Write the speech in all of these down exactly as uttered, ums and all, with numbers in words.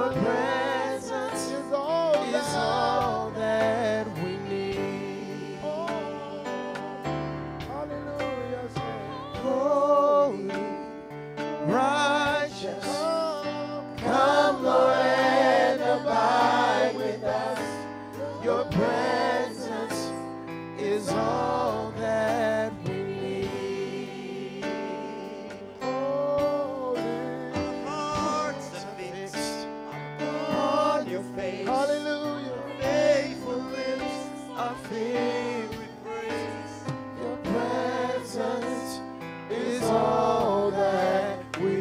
Your presence is all is that, all that we need. oh, hallelujah, say, Holy, righteous, come, come, Lord, and abide with us. Your presence is all that we need. holy, Hearts are fixed upon your face. hallelujah, Faithful lips are filled with praise. Your presence is all that we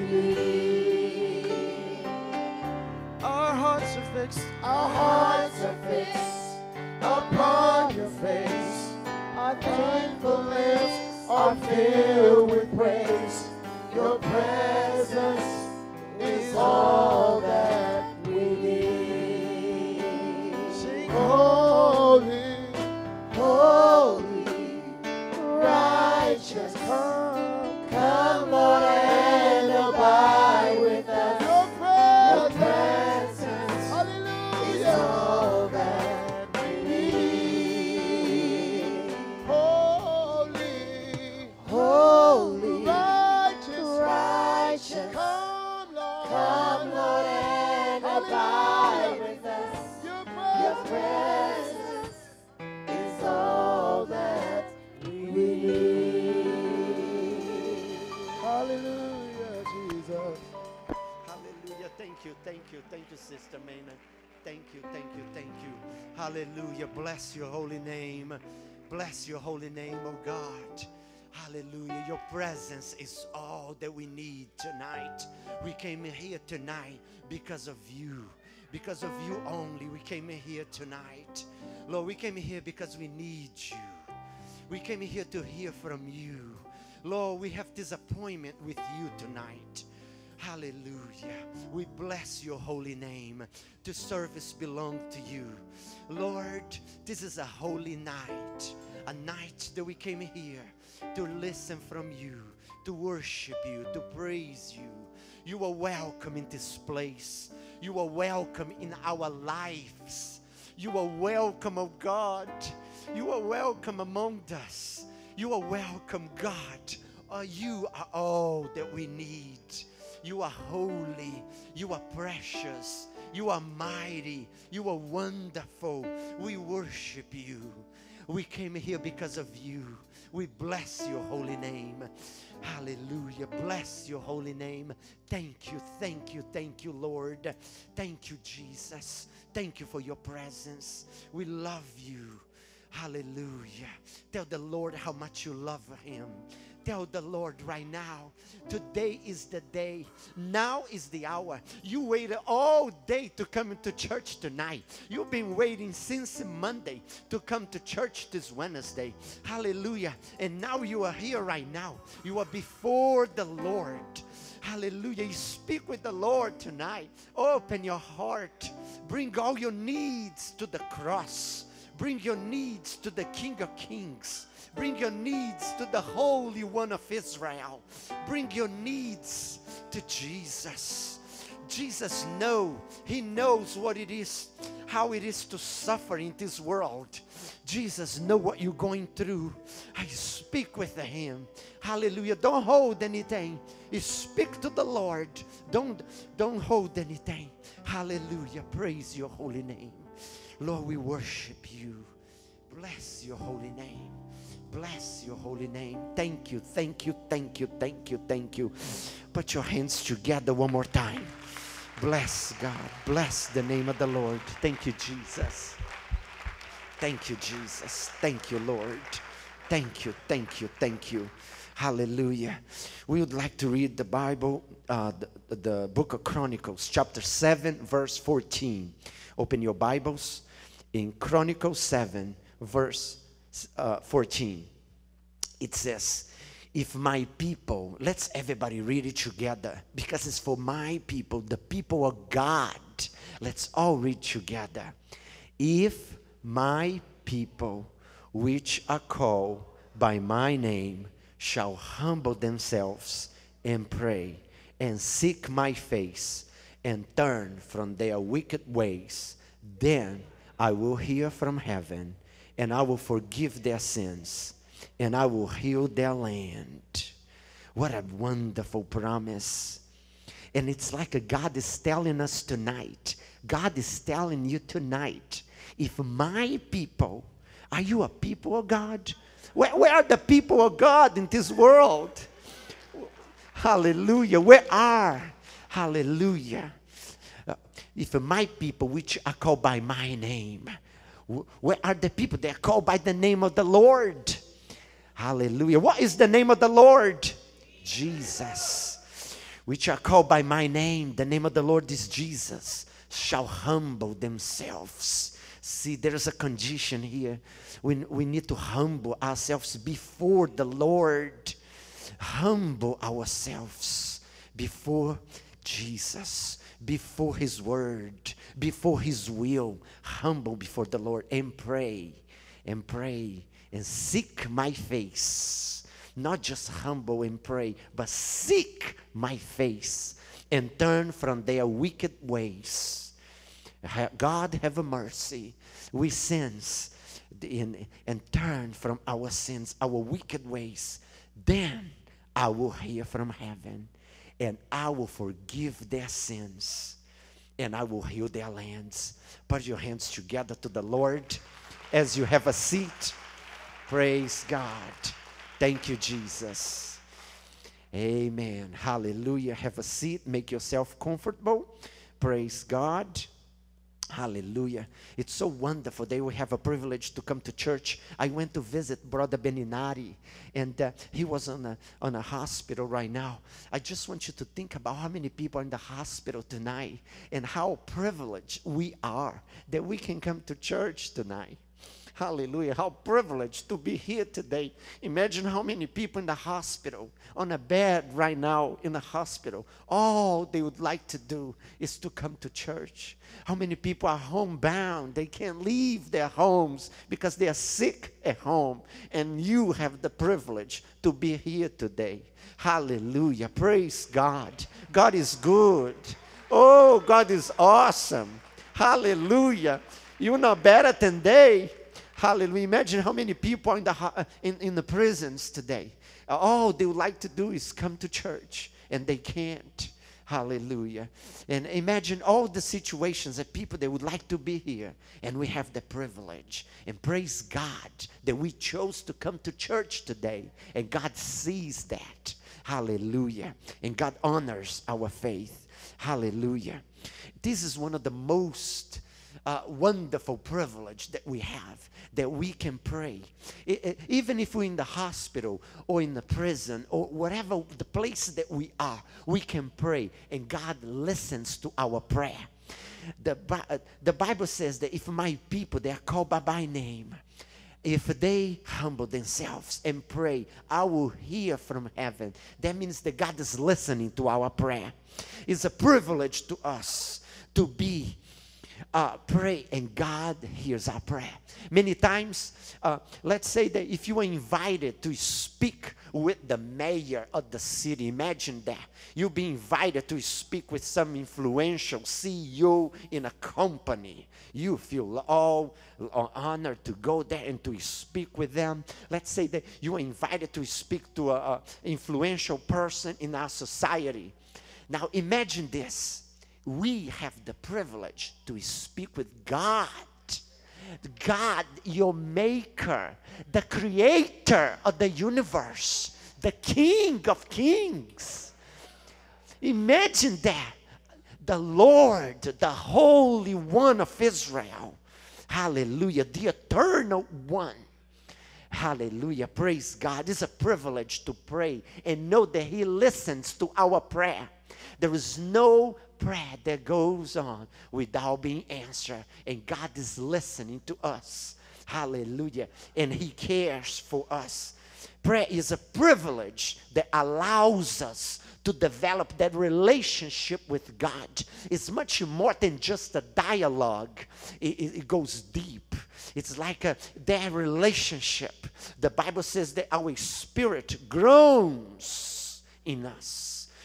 need. Our hearts are fixed. our hearts are fixed upon your face. our thankful lips are filled with praise. Your presence is all that we need. Sing Holy, holy, righteous, come, come, Lord, and abide with us. Your presence, presence is hallelujah, all that we need. holy, Holy, righteous, righteous, come, Lord, come, Lord, and abide with us. Your Your presence, presence is all that we need. hallelujah, Jesus. Hallelujah. Thank you, thank you, thank you, Sister Maynard. Thank you, thank you, thank you. Hallelujah. Bless your holy name. Bless your holy name, oh God. Hallelujah. Your presence is all that we need tonight. We came in here tonight because of you. Because of you only, we came in here tonight. Lord, we came in here because we need you. We came in here to hear from you. Lord, we have this appointment with you tonight. Hallelujah. We bless your holy name. The service belongs to you. Lord, this is a holy night. A night that we came here to listen from you, to worship you, to praise you. You are welcome in this place. You are welcome in our lives. You are welcome, oh God. You are welcome among us. You are welcome, God. Uh, you are all that we need. You are holy. You are precious. You are mighty. You are wonderful. We worship you. We came here because of you. We bless your holy name. Hallelujah. Bless your holy name. Thank you, thank you, thank you, Lord. Thank you, Jesus. Thank you for your presence. We love you. Hallelujah. Tell the Lord how much you love him. Tell the Lord right now, today is the day. Now is the hour. You waited all day to come into church tonight. You've been waiting since Monday to come to church this Wednesday. Hallelujah. And now you are here right now. You are before the Lord. Hallelujah. You speak with the Lord tonight. Open your heart. Bring all your needs to the cross. Bring your needs to the King of Kings. Bring your needs to the Holy One of Israel. Bring your needs to Jesus. Jesus knows. He knows what it is, how it is to suffer in this world. Jesus knows what you're going through. I speak with him. Hallelujah. Don't hold anything. You speak to the Lord. Don't, don't hold anything. Hallelujah. Praise your holy name. Lord, we worship you. Bless your holy name. Bless your holy name. Thank you, thank you, thank you, thank you, thank you. Put your hands together one more time. Bless God. Bless the name of the Lord. Thank you, Jesus. Thank you, Jesus. Thank you, Lord. Thank you, thank you, thank you. Hallelujah. We would like to read the Bible, uh, the, the book of Chronicles, chapter seven, verse fourteen. Open your Bibles in Chronicles seven, verse uh, fourteen. It says, if my people, let's everybody read it together, because it's for my people, the people of God. Let's all read together. If my people, which are called by my name, shall humble themselves and pray and seek my face and turn from their wicked ways, then I will hear from heaven, and I will forgive their sins, and I will heal their land. What a wonderful promise. And it's like a God is telling us tonight. God is telling you tonight, if my people, are you a people of God? Where, where are the people of God in this world? Hallelujah. Where are? Hallelujah. Uh, if my people, which are called by my name, where are the people that are called by the name of the Lord? Hallelujah. What is the name of the Lord? Jesus. Which are called by my name, the name of the Lord is Jesus, shall humble themselves. See, there's a condition here. We, we need to humble ourselves before the Lord. Humble ourselves before Jesus, before His word, before His will. Humble before the Lord and pray, and pray, and seek my face. Not just humble and pray, but seek my face and turn from their wicked ways. God have mercy. We sins in, and turn from our sins, our wicked ways. Then I will hear from heaven, and I will forgive their sins, and I will heal their lands. Put your hands together to the Lord as you have a seat. Praise God. Thank you, Jesus. Amen. Hallelujah. Have a seat. Make yourself comfortable. Praise God. Hallelujah. It's so wonderful that we have a privilege to come to church. I went to visit Brother Beninari, and uh, he was on a, on a hospital right now. I just want you to think about how many people are in the hospital tonight and how privileged we are that we can come to church tonight. Hallelujah. How privileged to be here today. Imagine how many people in the hospital, on a bed right now in the hospital. All they would like to do is to come to church. How many people are homebound? They can't leave their homes because they are sick at home. And you have the privilege to be here today. Hallelujah. Praise God. God is good. Oh, God is awesome. Hallelujah. You're not better than they. Hallelujah. Imagine how many people are in the, in, in the prisons today. All they would like to do is come to church, and they can't. Hallelujah. And imagine all the situations that people that would like to be here, and we have the privilege. And praise God that we chose to come to church today, and God sees that. Hallelujah. And God honors our faith. Hallelujah. This is one of the most Uh, wonderful privilege that we have, that we can pray. It, it, even if we're in the hospital or in the prison or whatever the place that we are, we can pray, and God listens to our prayer. The, uh, the Bible says that if my people, they are called by my name, if they humble themselves and pray, I will hear from heaven. That means that God is listening to our prayer. It's a privilege to us to be Uh, pray, and God hears our prayer. Many times, uh, let's say that if you are invited to speak with the mayor of the city, imagine that. You'll be invited to speak with some influential C E O in a company. You feel all honored to go there and to speak with them. Let's say that you are invited to speak to an influential person in our society. Now imagine this. We have the privilege to speak with God. God, your maker, the creator of the universe, the King of kings. Imagine that. The Lord, the Holy One of Israel. Hallelujah. The Eternal One. Hallelujah. Praise God. It's a privilege to pray and know that He listens to our prayer. There is no prayer that goes on without being answered, and God is listening to us. Hallelujah. And He cares for us. Prayer is a privilege that allows us to develop that relationship with God. It's much more than just a dialogue. It, it, it goes deep. It's like a that relationship. The Bible says that our spirit groans in us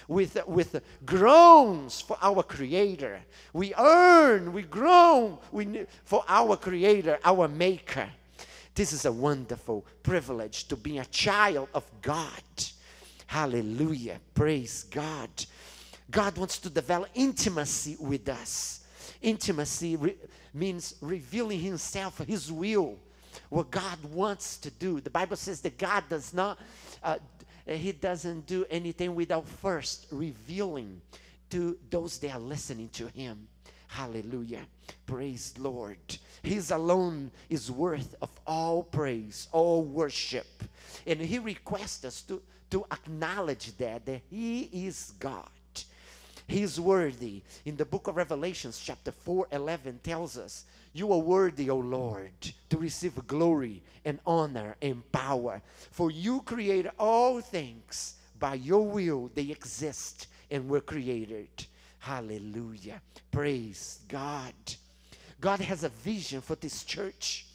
with, with groans for our Creator. We earn, we groan we, for our Creator, our Maker. This is a wonderful privilege to be a child of God. Hallelujah. Praise God. God wants to develop intimacy with us. Intimacy re- means revealing himself, his will, what God wants to do. The Bible says that God does not, uh, he doesn't do anything without first revealing to those that are listening to him. Hallelujah. Praise Lord. His alone is worth of all praise, all worship. And he requests us to, to acknowledge that, that he is God. He is worthy. In the book of Revelations, chapter four, eleven tells us, you are worthy, O Lord, to receive glory and honor and power. For you created all things. By your will they exist and were created. Hallelujah. Praise God. God has a vision for this church.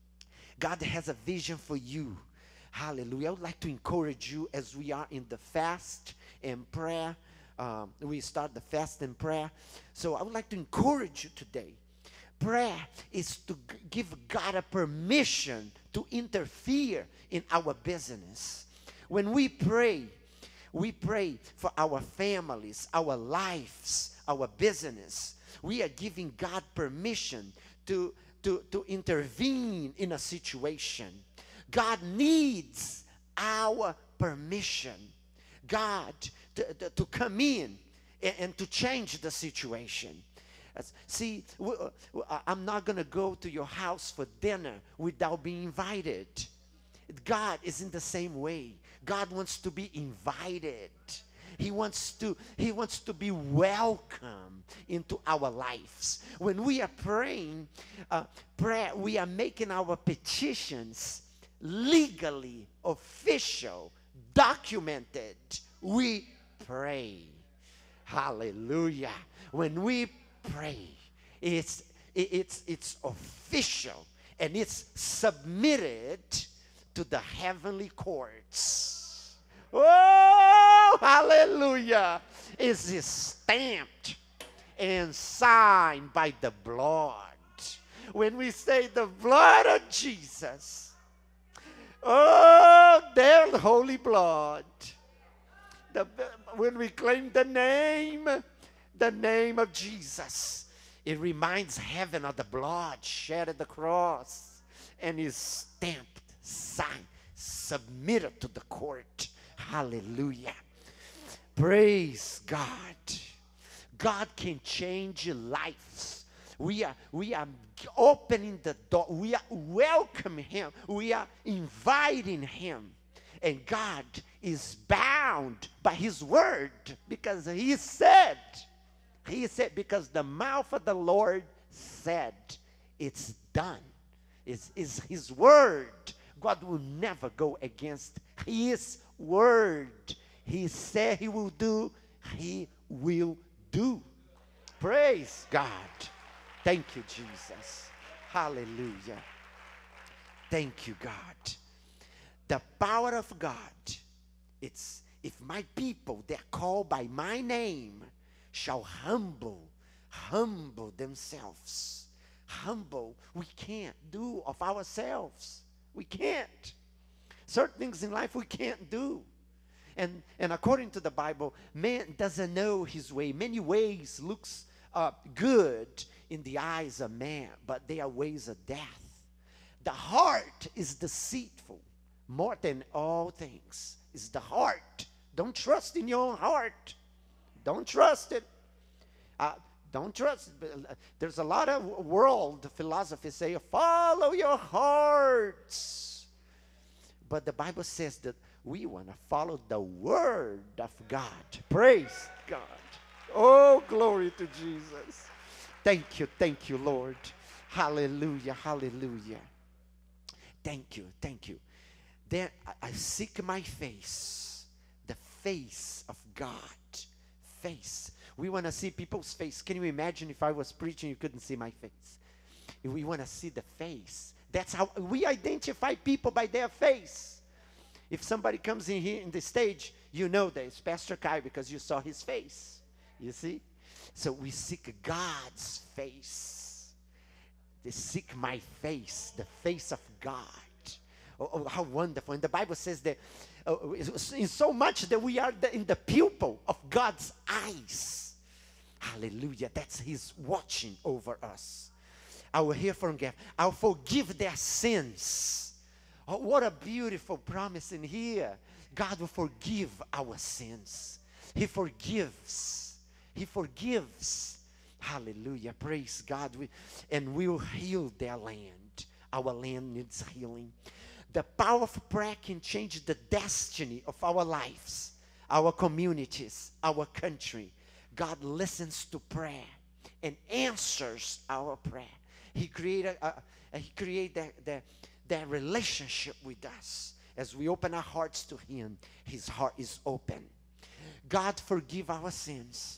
God has a vision for you. Hallelujah. I would like to encourage you as we are in the fast and prayer. Um, we start the fast and prayer. So I would like to encourage you today. Prayer is to g- give God a permission to interfere in our business. When we pray, we pray for our families, our lives, our business. We are giving God permission to, to, to intervene in a situation. God needs our permission. God to, to, to come in and, and to change the situation. See, I'm not going to go to your house for dinner without being invited. God is in the same way. God wants to be invited. He wants to, he wants to be welcome into our lives. When we are praying, uh, prayer, we are making our petitions legally official, documented. We pray. Hallelujah. When we pray, it's it's it's official and it's submitted to the heavenly courts. Oh, hallelujah. It's stamped and signed by the blood. When we say the blood of Jesus, oh, their holy blood. The, when we claim the name, the name of Jesus, it reminds heaven of the blood shed at the cross and is stamped, signed, submitted to the court. Hallelujah. Praise God. God can change your lives. We are, we are opening the door. We are welcoming him. We are inviting him. And God is bound by his word because he said, he said, because the mouth of the Lord said, it's done. It's, it's his word. God will never go against his word. He said he will do, he will do. Praise God. Thank you, Jesus. Hallelujah. Thank you, God. The power of God, it's if my people that are called by my name shall humble, humble themselves. Humble, we can't do of ourselves. We can't. Certain things in life we can't do. And, and according to the Bible, man doesn't know his way. Many ways looks uh, good in the eyes of man, but they are ways of death. The heart is deceitful. More than all things is the heart. Don't trust in your own heart. Don't trust it. Uh, don't trust it. There's a lot of world philosophy say, follow your hearts. But the Bible says that we want to follow the word of God. Praise God. Oh, glory to Jesus. Thank you, thank you, Lord. Hallelujah, hallelujah. Thank you, thank you. Then I seek my face, the face of God. Face. We want to see people's face. Can you imagine if I was preaching, you couldn't see my face? We want to see the face. That's how we identify people, by their face. If somebody comes in here in the stage, you know that it's Pastor Kai because you saw his face. You see? So we seek God's face. They seek my face, the face of God. Oh, oh, how wonderful. And the Bible says that uh, in so much that we are the, in the pupil of God's eyes. Hallelujah. That's His watching over us. I will hear from God. I'll forgive their sins. Oh, what a beautiful promise in here. God will forgive our sins. He forgives. He forgives. Hallelujah. Praise God. We, and we will heal their land. Our land needs healing. The power of prayer can change the destiny of our lives, our communities, our country. God listens to prayer and answers our prayer. He created, uh, he created that, that, that relationship with us. As we open our hearts to Him, His heart is open. God forgive our sins.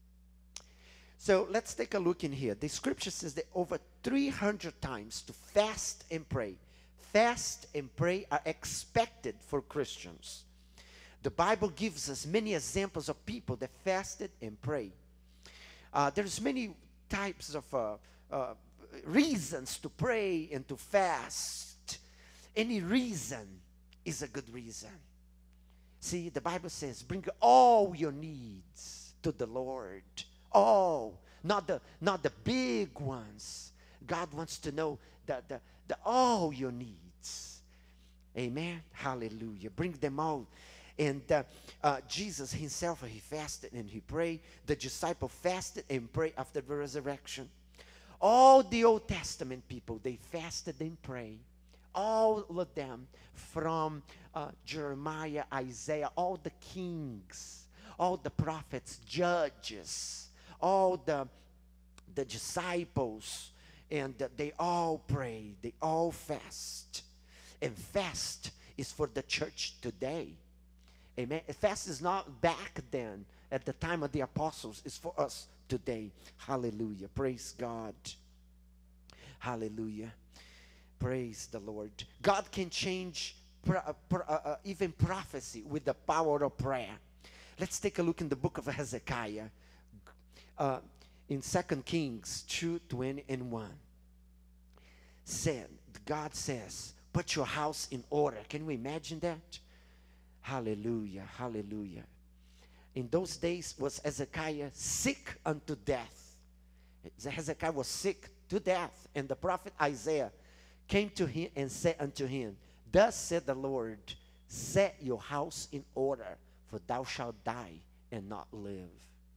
So let's take a look in here. The scripture says that over three hundred times to fast and pray. Fast and pray are expected for Christians. The Bible gives us many examples of people that fasted and prayed. Uh, there's many types of uh, uh, reasons to pray and to fast. Any reason is a good reason. See, the Bible says, bring all your needs to the Lord. All, not the not the big ones. God wants to know that the, the all your needs. Amen. Hallelujah. Bring them all. And uh, uh, Jesus himself, he fasted and he prayed. The disciple fasted and prayed after the resurrection. All the Old Testament people, they fasted and prayed. All of them, from uh, Jeremiah, Isaiah, all the kings, all the prophets, judges, all the, the disciples, and uh, they all pray, they all fast. And fast is for the church today. Amen. Fast is not back then, at the time of the apostles. It's for us today. Hallelujah. Praise God. Hallelujah. Praise the Lord. God can change pro, pro, uh, uh, even prophecy with the power of prayer. Let's take a look in the book of Hezekiah. Uh, in Second Kings two, twenty and one. Said, God says, put your house in order. Can we imagine that? Hallelujah, hallelujah. In those days was Hezekiah sick unto death. Hezekiah was sick to death. And the prophet Isaiah came to him and said unto him, thus said the Lord, set your house in order, for thou shalt die and not live.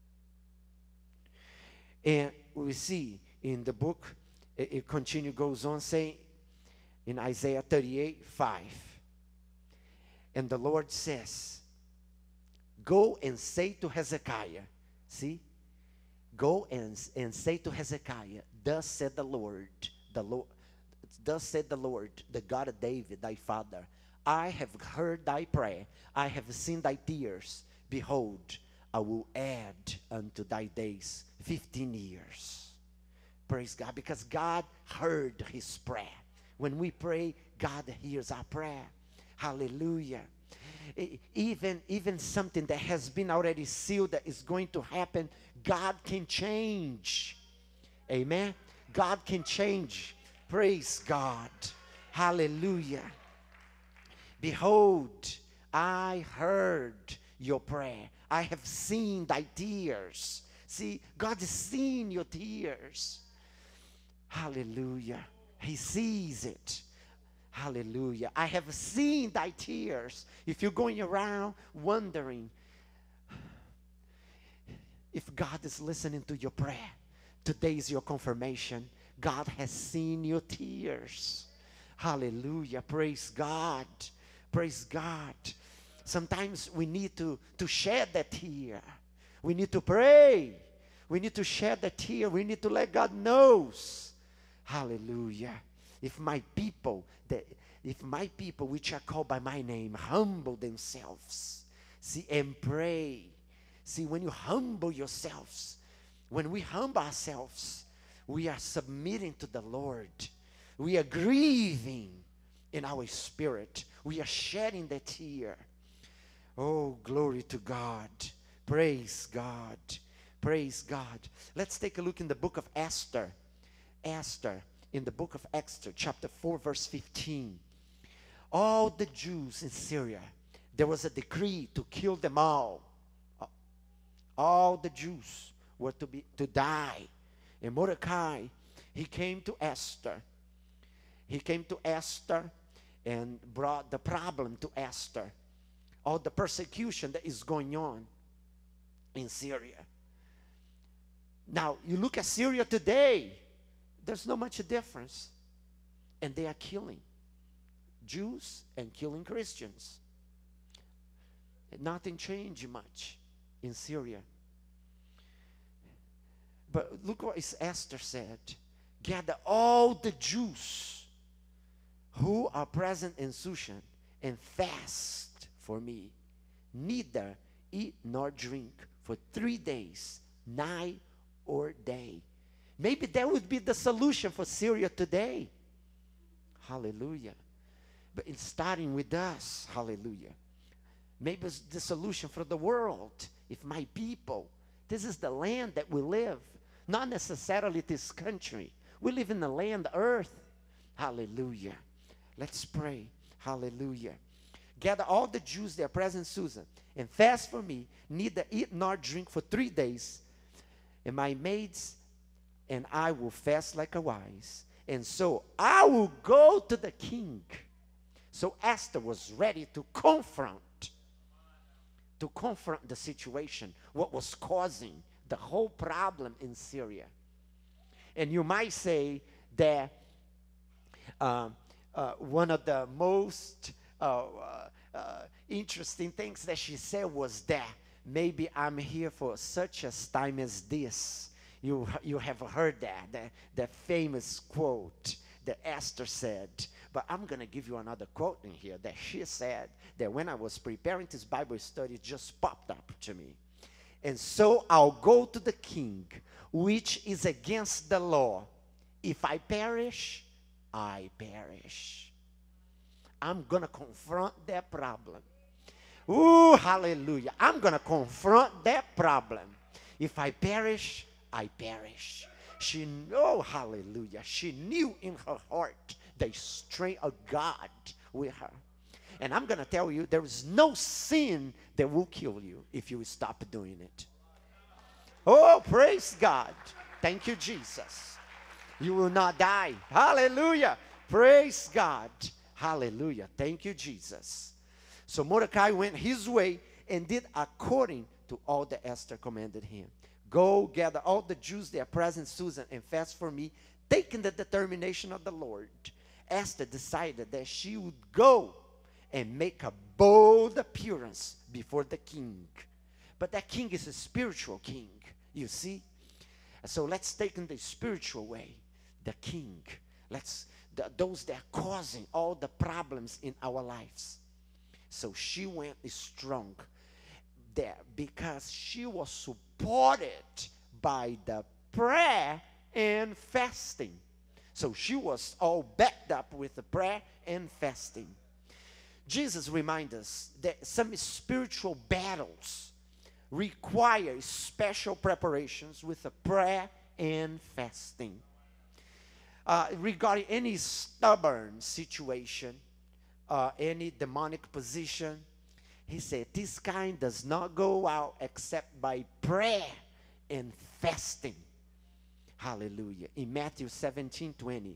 And we see in the book, it, it continue, goes on saying, in Isaiah thirty-eight, five, and the Lord says, go and say to Hezekiah, see, go and, and say to Hezekiah, thus said the Lord, the Lord, thus said the Lord, the God of David, thy father, I have heard thy prayer, I have seen thy tears, behold, I will add unto thy days fifteen years. Praise God, because God heard his prayer. When we pray, God hears our prayer. Hallelujah. Even, even something that has been already sealed that is going to happen, God can change. Amen. God can change. Praise God. Hallelujah. Behold, I heard your prayer. I have seen thy tears. See, God is seeing your tears. Hallelujah. He sees it. Hallelujah. I have seen thy tears. If you're going around wondering if God is listening to your prayer, today is your confirmation. God has seen your tears. Hallelujah. Praise God. Praise God. Sometimes we need to, to shed that tear. We need to pray. We need to shed the tear. We need to let God know. Hallelujah. If my people, that if my people which are called by my name humble themselves, see, and pray. See, when you humble yourselves, when we humble ourselves, we are submitting to the Lord. We are grieving in our spirit. We are shedding the tear. Oh, glory to God. Praise God. Praise God. Let's take a look in the book of Esther. Esther, in the book of Esther, chapter four, verse fifteen. All the Jews in Syria, there was a decree to kill them all. All the Jews were to be to die. And Mordecai, he came to Esther. He came to Esther and brought the problem to Esther. All the persecution that is going on in Syria. Now, you look at Syria today, there's not much difference. And they are killing Jews and killing Christians. And nothing changed much in Syria. But look what Esther said. Gather all the Jews who are present in Shushan and fast for me. Neither eat nor drink for three days, night or day. Maybe that would be the solution for Syria today. Hallelujah. But it's starting with us. Hallelujah. Maybe it's the solution for the world. If my people, this is the land that we live, not necessarily this country. We live in the land, the earth. Hallelujah. Let's pray. Hallelujah. Gather all the Jews that are present in Susan and fast for me, neither eat nor drink for three days. And my maids and I will fast like a wise. And so I will go to the king. So Esther was ready to confront, to confront the situation, what was causing the whole problem in Syria. And you might say that uh, uh, one of the most uh, uh, uh, interesting things that she said was that maybe I'm here for such a time as this. You, you have heard that, that, that famous quote that Esther said. But I'm going to give you another quote in here that she said that when I was preparing this Bible study, it just popped up to me. And so I'll go to the king, which is against the law. If I perish, I perish. I'm going to confront that problem. Ooh, hallelujah. I'm going to confront that problem. If I perish, I perish. She knew, oh, hallelujah. She knew in her heart the strength of God with her. And I'm going to tell you, there is no sin that will kill you if you stop doing it. Oh, praise God. Thank you, Jesus. You will not die. Hallelujah. Praise God. Hallelujah. Thank you, Jesus. So Mordecai went his way and did according to all that Esther commanded him. Go gather all the Jews that are present, Susan, and fast for me, taking the determination of the Lord. Esther decided that she would go and make a bold appearance before the king. But that king is a spiritual king, you see. So let's take in the spiritual way, the king. Let's, the, those that are causing all the problems in our lives. So she went strong there because she was supported by the prayer and fasting. So she was all backed up with the prayer and fasting. Jesus reminds us that some spiritual battles require special preparations with a prayer and fasting. Uh, regarding any stubborn situation, uh, any demonic position, he said, this kind does not go out except by prayer and fasting. Hallelujah. In Matthew seventeen twenty.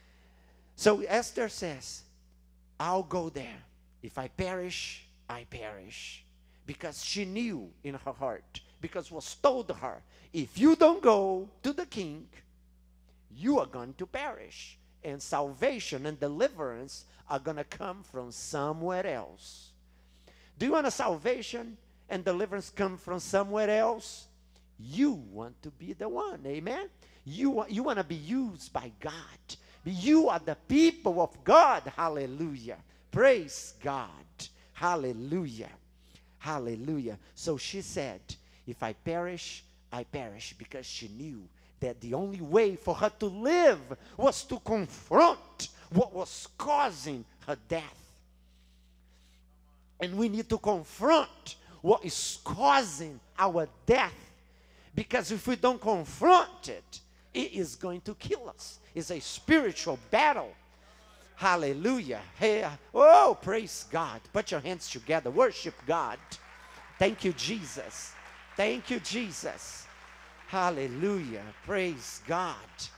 So Esther says, I'll go there. If I perish, I perish. Because she knew in her heart, because it was told her, if you don't go to the king, you are going to perish. And salvation and deliverance are going to come from somewhere else. Do you want a salvation and deliverance come from somewhere else? You want to be the one, amen? You want, you want to be used by God. You are the people of God, hallelujah. Praise God, hallelujah, hallelujah. So she said, if I perish, I perish, because she knew that the only way for her to live was to confront what was causing her death. And we need to confront what is causing our death. Because if we don't confront it, it is going to kill us. It's a spiritual battle. Hallelujah. Hey, uh, oh, praise God. Put your hands together. Worship God. Thank you, Jesus. Thank you, Jesus. Hallelujah. Praise God.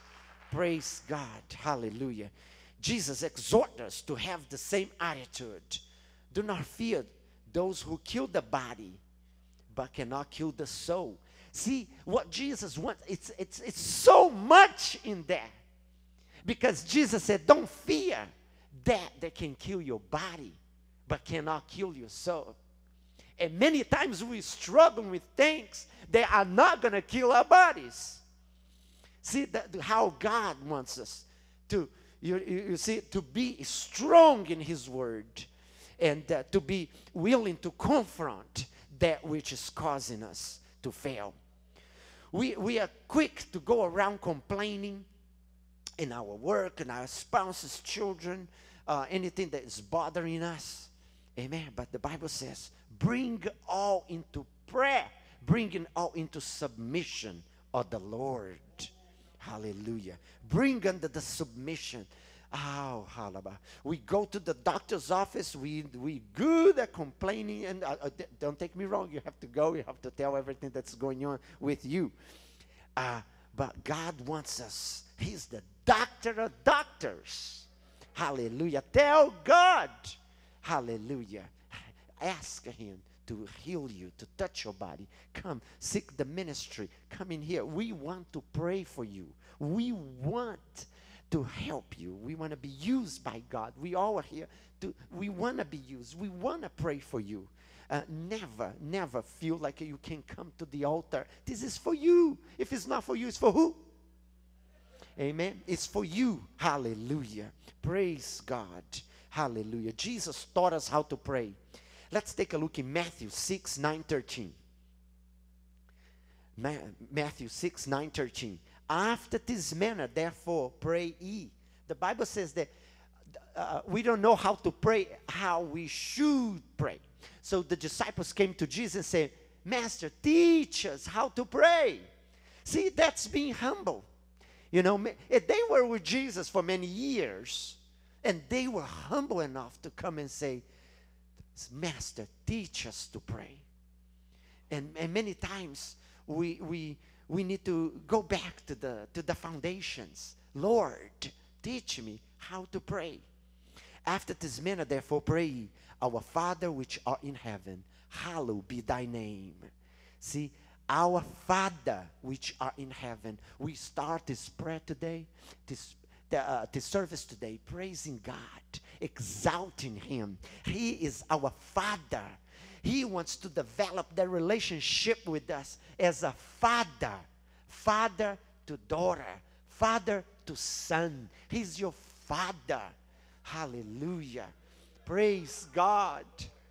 Praise God. Hallelujah. Jesus exhorts us to have the same attitude. Do not fear those who kill the body, but cannot kill the soul. See, what Jesus wants, it's, it's, it's so much in there. Because Jesus said, don't fear that that can kill your body, but cannot kill your soul. And many times we struggle with things that are not going to kill our bodies. See that, how God wants us to, you, you, you see, to be strong in His Word. And uh, to be willing to confront that which is causing us to fail. We, we are quick to go around complaining in our work, in our spouses, children, uh, anything that is bothering us. Amen. But the Bible says, bring all into prayer, bring it all into submission of the Lord. Hallelujah. Bring under the submission. Oh, hallelujah. We go to the doctor's office. We we good at complaining. And uh, uh, don't take me wrong. You have to go. You have to tell everything that's going on with you. Uh, but God wants us. He's the doctor of doctors. Hallelujah. Tell God. Hallelujah. Ask Him to heal you, to touch your body. Come, seek the ministry. Come in here. We want to pray for you. We want to help you. We want to be used by God. We all are here. To, we want to be used. We want to pray for you. Uh, never, never feel like you can come to the altar. This is for you. If it's not for you, it's for who? Amen. It's for you. Hallelujah. Praise God. Hallelujah. Jesus taught us how to pray. Let's take a look in Matthew six, nine, thirteen. Ma Matthew six, nine, thirteen. After this manner, therefore, pray ye. The Bible says that uh, we don't know how to pray, how we should pray. So the disciples came to Jesus and said, Master, teach us how to pray. See, that's being humble. You know, they were with Jesus for many years, and they were humble enough to come and say, Master, teach us to pray. And, and many times we, we, we need to go back to the, to the foundations. Lord, teach me how to pray. After this manner, therefore, pray ye, our Father which art in heaven, hallowed be thy name. See, our Father which art in heaven. We start this prayer today, this The, uh, the service today, praising God, exalting Him. He is our Father. He wants to develop that relationship with us as a father, father to daughter, father to son. He's your Father. Hallelujah. Praise God.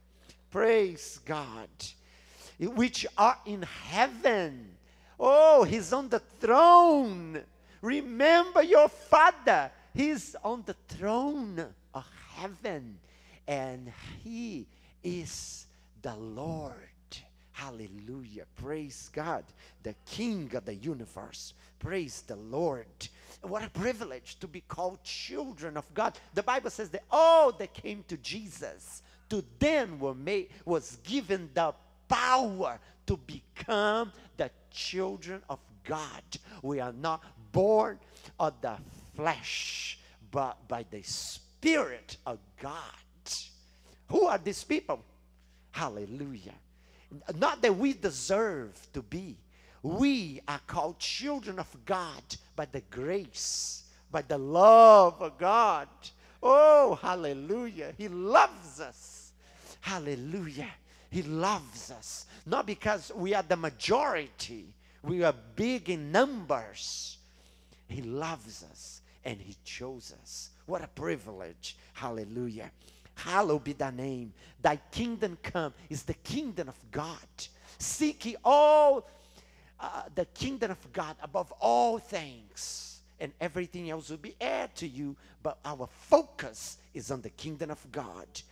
Praise God. Which are in heaven. Oh, He's on the throne. Remember your Father. He's on the throne of heaven. And He is the Lord. Hallelujah. Praise God. The King of the universe. Praise the Lord. What a privilege to be called children of God. The Bible says that all that came to Jesus, to them were made, was given the power to become the children of God. We are not born of the flesh, but by the Spirit of God. Who are these people? Hallelujah. Not that we deserve to be. We are called children of God by the grace, by the love of God. Oh, hallelujah. He loves us. Hallelujah. He loves us. Not because we are the majority. We are big in numbers. He loves us and He chose us. What a privilege. Hallelujah. Hallowed be thy name. Thy kingdom come. Is the kingdom of God. Seek ye all uh, the kingdom of God above all things, and everything else will be added to you. But our focus is on the kingdom of God.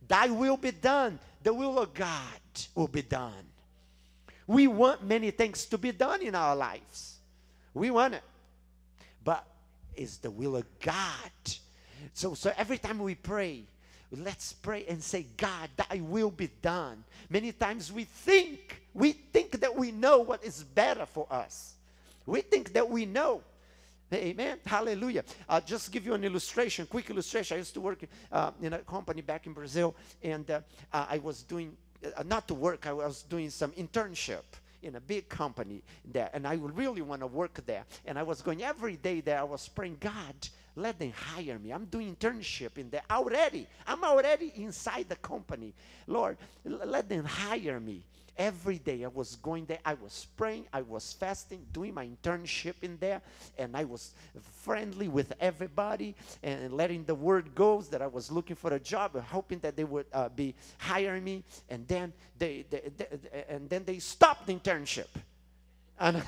Thy will be done. The will of God will be done. We want many things to be done in our lives. We want it. But it's the will of God. So, so every time we pray, let's pray and say, God, thy will be done. Many times we think, we think that we know what is better for us. We think that we know. Amen. Hallelujah. I'll just give you an illustration, quick illustration. I used to work uh, in a company back in Brazil, and uh, uh, I was doing, uh, not to work, I was doing some internship in a big company there, and I really want to work there. And I was going every day there. I was praying, God, let them hire me. I'm doing internship in there already. I'm already inside the company. Lord, let them hire me. Every day I was going there, I was praying, I was fasting, doing my internship in there, and I was friendly with everybody and letting the word go that I was looking for a job, hoping that they would uh, be hiring me. And then they, they, they and then they stopped the internship, and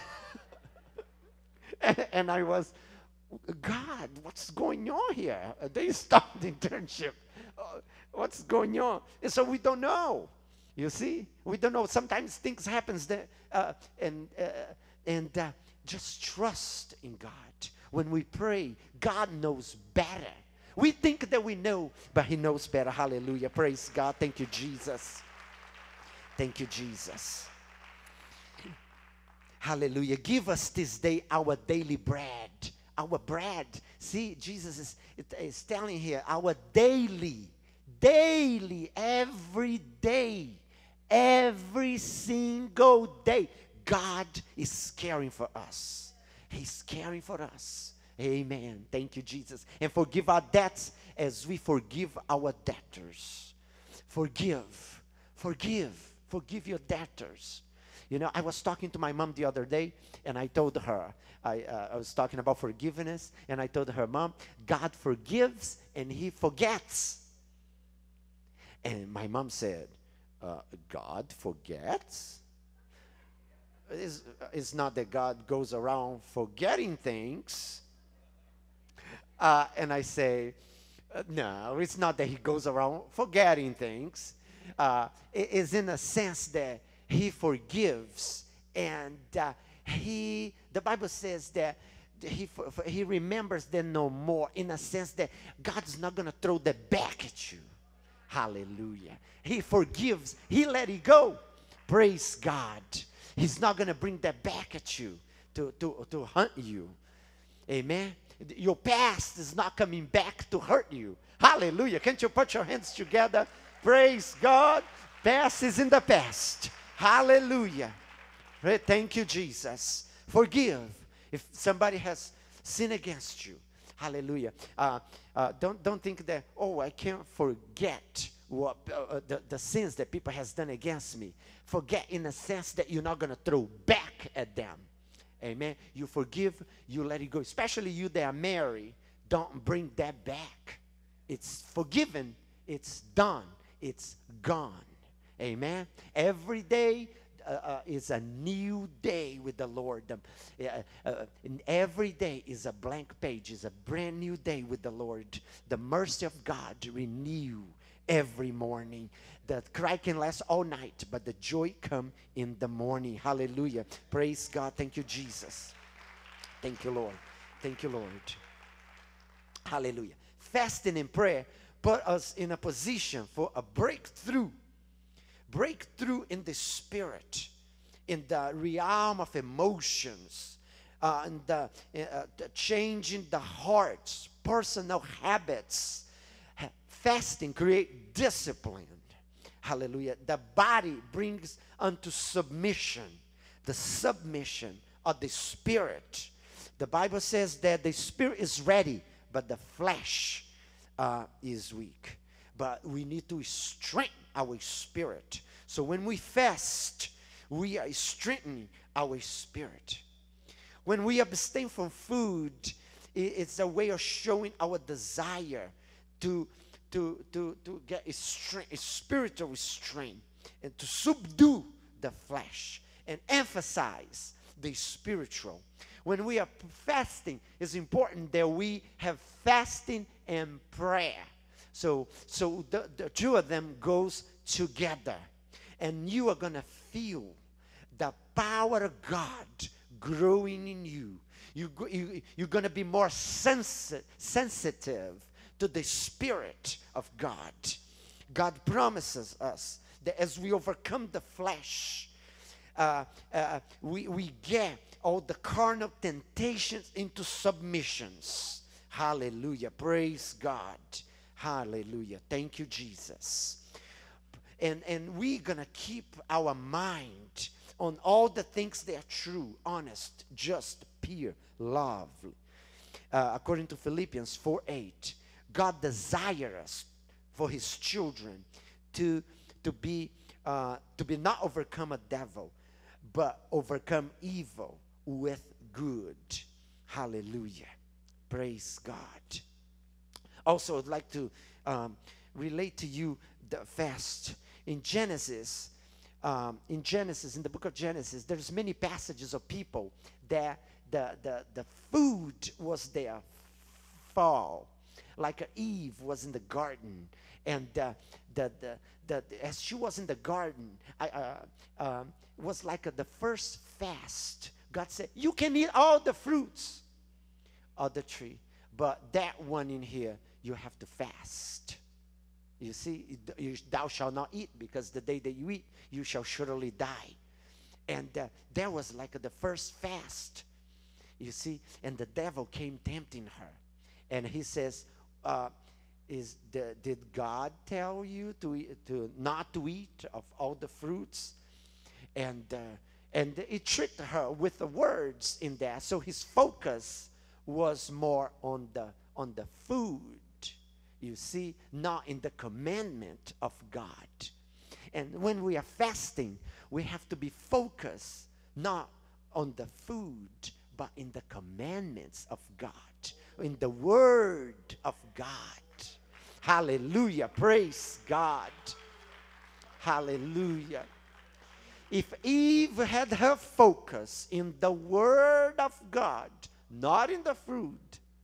and, and I was, God, what's going on here? They stopped the internship. Uh, what's going on? And so we don't know. You see, we don't know. Sometimes things happens that, uh, and uh, and uh, just trust in God. When we pray, God knows better. We think that we know, but He knows better. Hallelujah! Praise God. Thank you, Jesus. Thank you, Jesus. Hallelujah! Give us this day our daily bread. Our bread. See, Jesus is, is telling here our daily, daily, every day. Every single day, God is caring for us. He's caring for us. Amen. Thank you, Jesus. And forgive our debts as we forgive our debtors. Forgive. Forgive. Forgive your debtors. You know, I was talking to my mom the other day, and I told her, I, uh, I was talking about forgiveness, and I told her, Mom, God forgives and He forgets. And my mom said, Uh, God forgets? It's, it's not that God goes around forgetting things. Uh, and I say, uh, no, it's not that He goes around forgetting things. Uh, it is in a sense that He forgives. And uh, He, the Bible says that He, he remembers them no more, in a sense that God's not going to throw that back at you. Hallelujah. He forgives. He let it go. Praise God. He's not going to bring that back at you to, to, to hunt you. Amen. Your past is not coming back to hurt you. Hallelujah. Can't you put your hands together? Praise God. Past is in the past. Hallelujah. Thank you, Jesus. Forgive if somebody has sinned against you. Hallelujah. Uh, uh, don't, don't think that, oh, I can't forget what uh, the, the sins that people has done against me. Forget in the sense that you're not going to throw back at them. Amen. You forgive, you let it go. Especially you that are married, don't bring that back. It's forgiven, it's done, it's gone. Amen. Every day Uh, uh, is a new day with the Lord. Um, uh, uh, and every day is a blank page, is a brand new day with the Lord. The mercy of God renew every morning. The cry can last all night, but the joy come in the morning. Hallelujah. Praise God. Thank you, Jesus. Thank you, Lord. Thank you, Lord. Hallelujah. Fasting and prayer put us in a position for a breakthrough. Breakthrough in the spirit, in the realm of emotions, uh, and the, uh, the changing the hearts, personal habits. Fasting create discipline. Hallelujah. The body brings unto submission, the submission of the spirit. The Bible says that the spirit is ready, but the flesh uh, is weak. But we need to strengthen our spirit. So when we fast, we are strengthening our spirit. When we abstain from food, it's a way of showing our desire to, to, to, to get a, strength, a spiritual strength, and to subdue the flesh and emphasize the spiritual. When we are fasting, it's important that we have fasting and prayer. So, so the, the two of them goes together, and you are gonna feel the power of God growing in you. You, you you're gonna be more sensi- sensitive to the Spirit of God. God promises us that as we overcome the flesh, uh, uh, we we get all the carnal temptations into submissions. Hallelujah! Praise God. Hallelujah. Thank you, Jesus. And, and we're going to keep our mind on all the things that are true, honest, just, pure, lovely. Uh, according to Philippians four eight, God desires us for his children to, to, be, uh, to be not overcome a devil, but overcome evil with good. Hallelujah. Praise God. Also, I'd like to um, relate to you the fast. In Genesis, um, in Genesis, in the book of Genesis, there's many passages of people that the, the, the food was their fall. Like Eve was in the garden, and uh, the, the, the, the, as she was in the garden, I, uh, um, it was like a, the first fast. God said, you can eat all the fruits of the tree, but that one in here, you have to fast. You see, you, thou shalt not eat, because the day that you eat, you shall surely die. And uh, that was like uh, the first fast, you see. And the devil came tempting her, and he says, uh, "Is the, did God tell you to eat, to not to eat of all the fruits?" And uh, and it tricked her with the words in there. So his focus was more on the on the food. You see, not in the commandment of God. And when we are fasting, we have to be focused not on the food, but in the commandments of God, in the word of God. Hallelujah. Praise God. Hallelujah. If Eve had her focus in the word of God, not in the fruit,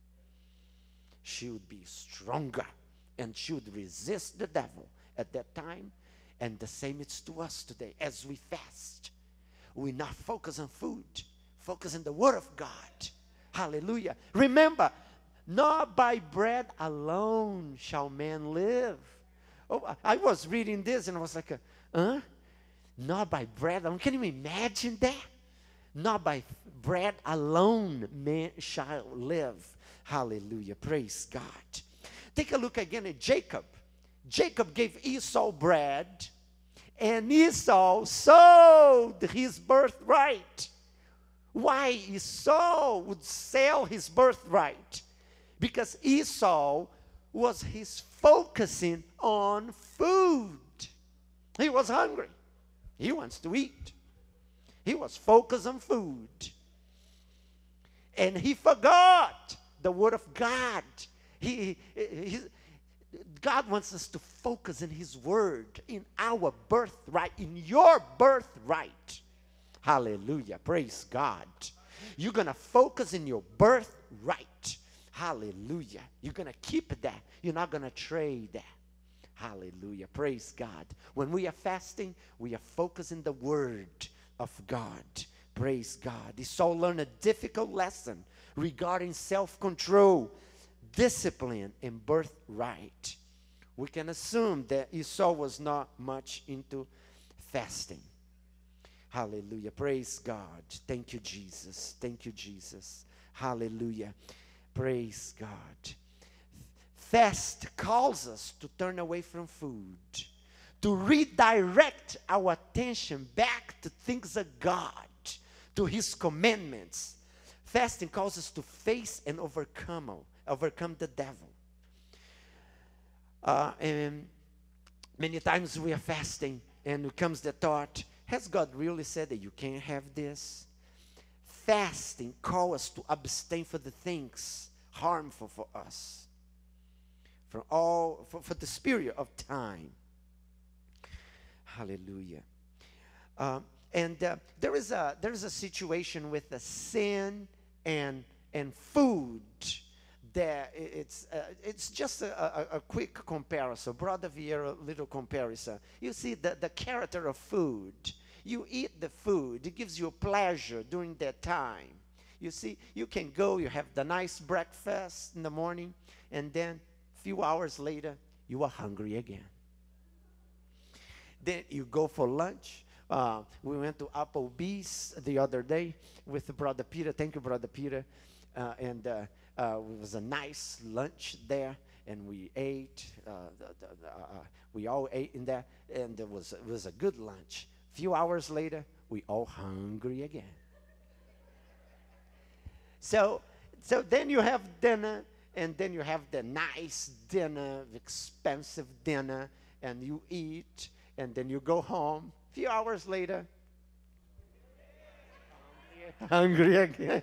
she would be stronger, and she would resist the devil at that time. And the same is to us today. As we fast, we not focus on food, focus on the word of God. Hallelujah. Remember, not by bread alone shall man live. Oh, I was reading this and I was like, uh, huh? Not by bread alone. Can you imagine that? Not by bread alone man shall live. Hallelujah. Praise God. Take a look again at Jacob. Jacob gave Esau bread, and Esau sold his birthright. Why Esau would sell his birthright? Because Esau was his focusing on food. He was hungry. He wants to eat. He was focused on food. And he forgot the word of God. He, he, God wants us to focus in his word, in our birthright, in your birthright. Hallelujah. Praise God. You're going to focus in your birthright. Hallelujah. You're going to keep that. You're not going to trade that. Hallelujah. Praise God. When we are fasting, we are focusing the word of God. Praise God. Esau learned a difficult lesson regarding self-control, discipline, and birthright. We can assume that Esau was not much into fasting. Hallelujah. Praise God. Thank you, Jesus. Thank you, Jesus. Hallelujah. Praise God. Fast calls us to turn away from food, to redirect our attention back to things of God, to his commandments. Fasting calls us to face and overcome, overcome the devil. Uh, and many times we are fasting, and it comes the thought, has God really said that you can't have this? Fasting calls us to abstain for the things harmful for us, for all, for, for the spirit of time. Hallelujah. Um, and uh, there is a there is a situation with the sin and and food there, i- it's, uh, it's just a, a, a quick comparison. Brother Vieira, little comparison. You see the, the character of food. You eat the food. It gives you pleasure during that time. You see, you can go, you have the nice breakfast in the morning, and then a few hours later, you are hungry again. Then you go for lunch. Uh, we went to Applebee's the other day with Brother Peter. Thank you, Brother Peter. Uh, and uh, uh, it was a nice lunch there, and we ate. Uh, the, the, the, uh, we all ate in there, and it was, it was a good lunch. A few hours later, we all hungry again. So, so then you have dinner, and then you have the nice dinner, expensive dinner, and you eat, and then you go home. A few hours later, hungry again.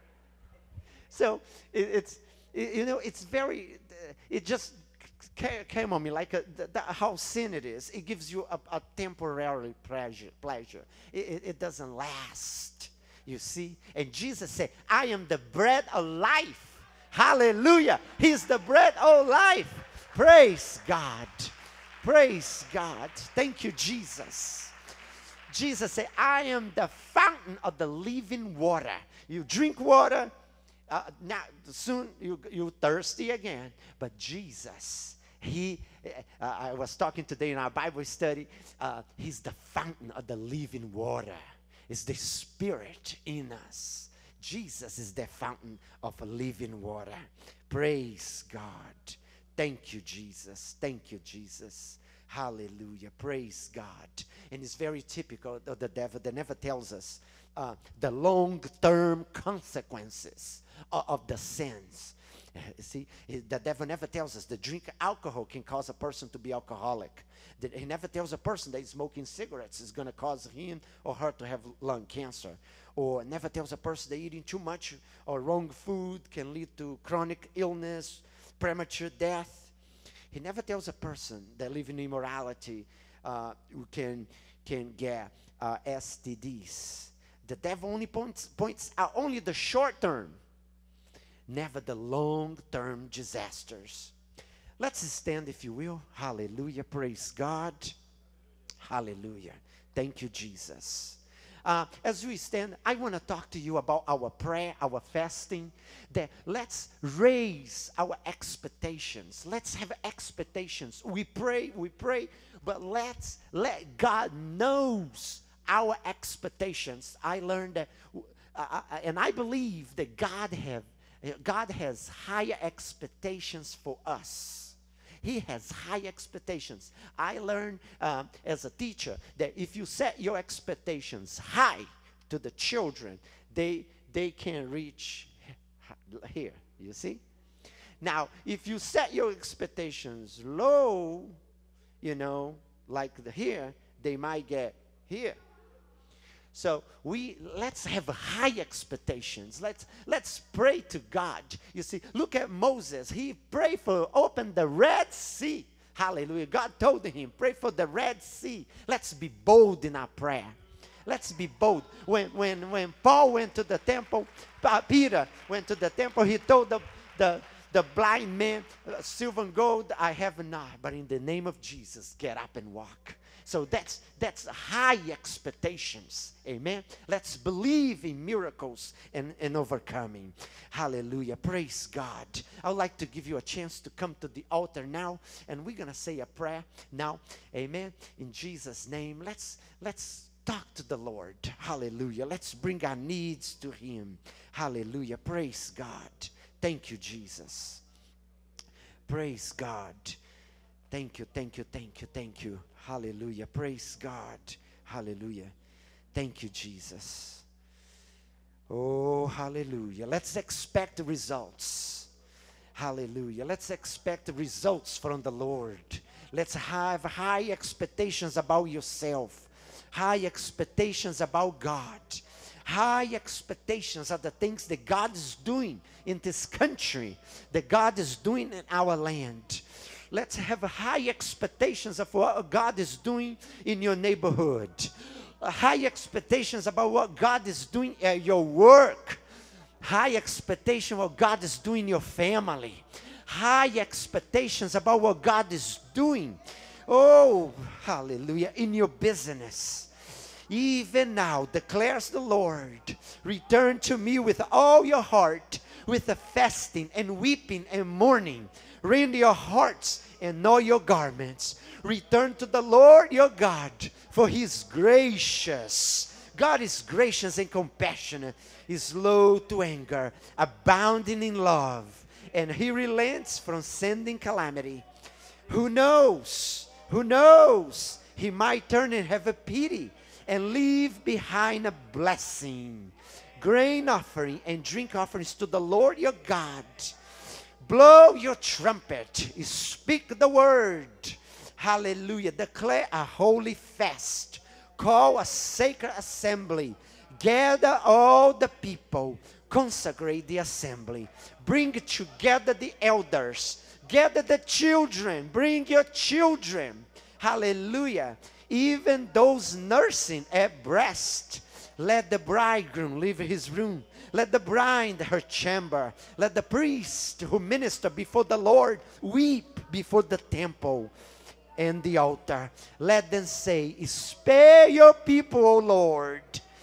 So it, it's, it, you know, it's very, uh, it just ca- came on me like a, the, the, how sin it is. It gives you a, a temporary pleasure. pleasure. It, it, it doesn't last. You see? And Jesus said, I am the bread of life. Hallelujah. He's the bread of life. Praise God. Praise God. Thank you, Jesus. Jesus said, I am the fountain of the living water. You drink water, uh, now soon you, you're thirsty again. But Jesus, he, uh, I was talking today in our Bible study, uh, he's the fountain of the living water. Is the Spirit in us. Jesus is the fountain of living water. Praise God. Thank you, Jesus. Thank you, Jesus. Hallelujah. Praise God. And it's very typical of the devil that never tells us uh, the long-term consequences of, of the sins. Uh, see, the devil never tells us that drink alcohol can cause a person to be alcoholic. That he never tells a person that smoking cigarettes is going to cause him or her to have lung cancer. Or never tells a person that eating too much or wrong food can lead to chronic illness, premature death. He never tells a person that living in immorality uh, who can, can get uh, S T Ds. The devil only points, points out only the short term, never the long-term disasters. Let's stand, if you will. Hallelujah. Praise God. Hallelujah. Thank you, Jesus. Uh, as we stand, I want to talk to you about our prayer, our fasting. That let's raise our expectations. Let's have expectations. We pray, we pray, but let's let God knows our expectations. I learned that, uh, and I believe that God have God has higher expectations for us. He has high expectations. I learned um, as a teacher that if you set your expectations high to the children, they, they can reach here, you see? Now, if you set your expectations low, you know, like the here, they might get here. So we let's have high expectations. Let's let's pray to God. You see, look at Moses. He prayed for open the Red Sea. Hallelujah. God told him, pray for the Red Sea. Let's be bold in our prayer. Let's be bold. When when when Paul went to the temple, uh, Peter went to the temple, he told the the the blind man, silver and gold I have not, but in the name of Jesus, get up and walk. So that's that's high expectations. Amen. Let's believe in miracles and, and overcoming. Hallelujah. Praise God. I would like to give you a chance to come to the altar now, and we're gonna say a prayer now. Amen. In Jesus' name. Let's let's talk to the Lord. Hallelujah. Let's bring our needs to Him. Hallelujah. Praise God. Thank you, Jesus. Praise God. Thank you, thank you, thank you, thank you. Hallelujah. Praise God. Hallelujah. Thank you, Jesus. Oh, hallelujah. Let's expect results. Hallelujah. Let's expect results from the Lord. Let's have high expectations about yourself. High expectations about God. High expectations of the things that God is doing in this country, that God is doing in our land. Let's have high expectations of what God is doing in your neighborhood. High expectations about what God is doing at your work. high expectation of what God is doing in your family, high expectations about what God is doing. Oh, hallelujah, in your business. Even now, declares the Lord, return to me with all your heart, with the fasting and weeping and mourning. Rend your hearts and all your garments. Return to the Lord your God, for he is gracious. God is gracious and compassionate, is slow to anger, abounding in love, and he relents from sending calamity. Who knows? Who knows? He might turn and have a pity and leave behind a blessing. Grain offering and drink offerings to the Lord your God. Blow your trumpet, speak the word. Hallelujah. Declare a holy fast. Call a sacred assembly. Gather all the people. Consecrate the assembly. Bring together the elders. Gather the children. Bring your children. Hallelujah. Even those nursing at breast. Let the bridegroom leave his room. Let the bride her chamber. Let the priest who minister before the Lord weep before the temple and the altar. Let them say, spare your people, O Lord.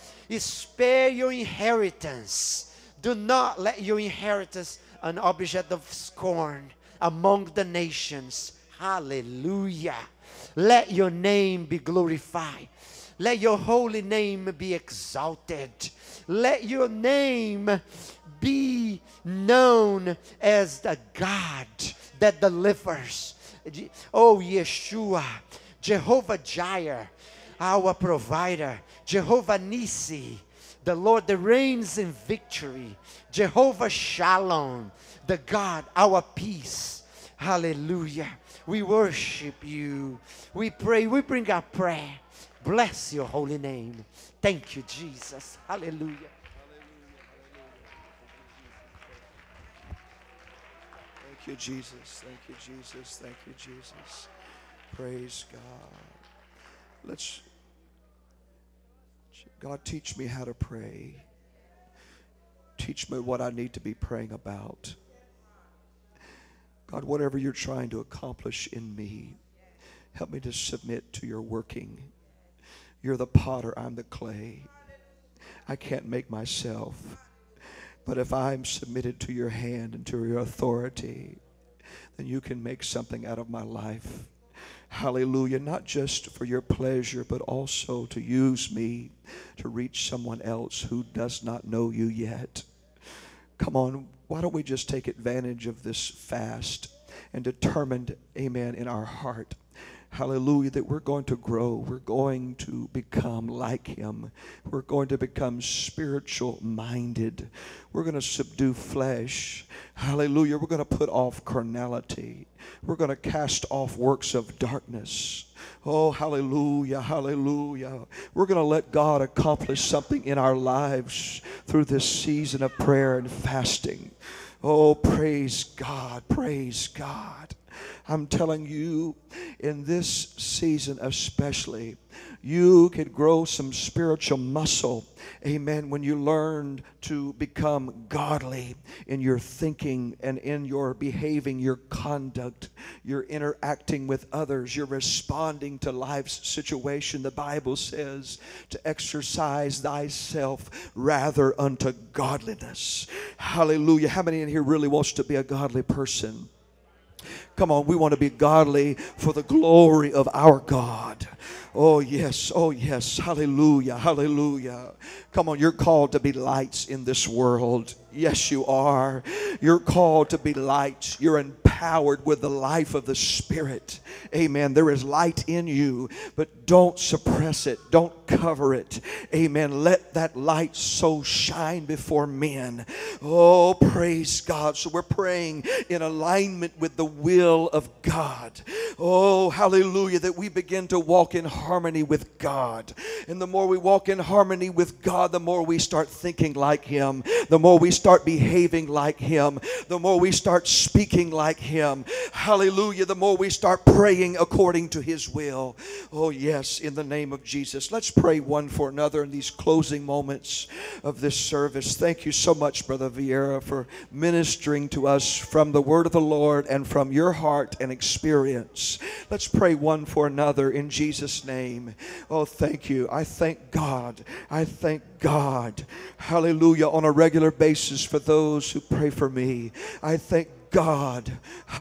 Spare your inheritance. Do not let your inheritance an object of scorn among the nations. Hallelujah. Let your name be glorified. Let your holy name be exalted. Let your name be known as the God that delivers. Oh, Yeshua, Jehovah Jireh, our provider, Jehovah Nissi, the Lord that reigns in victory, Jehovah Shalom, the God, our peace. Hallelujah. We worship you. We pray. We bring our prayer. Bless your holy name. Thank you, Jesus. Hallelujah. Thank you, Jesus. Thank you, Jesus. Thank you, Jesus. Praise God. Let's, God, teach me how to pray. Teach me what I need to be praying about. God, whatever you're trying to accomplish in me, help me to submit to your working. You're the potter, I'm the clay. I can't make myself. But if I'm submitted to your hand and to your authority, then you can make something out of my life. Hallelujah. Not just for your pleasure, but also to use me to reach someone else who does not know you yet. Come on, why don't we just take advantage of this fast and determined, amen, in our heart. Hallelujah, that we're going to grow. We're going to become like him. We're going to become spiritual minded. We're going to subdue flesh. Hallelujah, we're going to put off carnality. We're going to cast off works of darkness. Oh, hallelujah, hallelujah. We're going to let God accomplish something in our lives through this season of prayer and fasting. Oh, praise God, praise God. I'm telling you, in this season especially, you can grow some spiritual muscle, amen, when you learn to become godly in your thinking and in your behaving, your conduct, your interacting with others, you're responding to life's situation. The Bible says to exercise thyself rather unto godliness. Hallelujah. How many in here really wants to be a godly person? Come on, we want to be godly for the glory of our God. Oh, yes. Oh, yes. Hallelujah. Hallelujah. Come on, you're called to be lights in this world. Yes, you are. You're called to be lights. You're empowered with the life of the Spirit. Amen. There is light in you, but don't suppress it. Don't cover it. Amen. Let that light so shine before men. Oh, praise God. So we're praying in alignment with the will of God. Oh, hallelujah, that we begin to walk in harmony with God. And the more we walk in harmony with God, the more we start thinking like Him, the more we start behaving like Him, the more we start speaking like Him. Hallelujah, the more we start praying according to His will. Oh, yes, in the name of Jesus. Let's pray one for another in these closing moments of this service. Thank you so much, Brother Vieira, for ministering to us from the word of the Lord and from your heart and experience. Let's pray one for another in Jesus' name. Oh, thank you. I thank God. I thank God. Hallelujah. On a regular basis for those who pray for me. I thank God.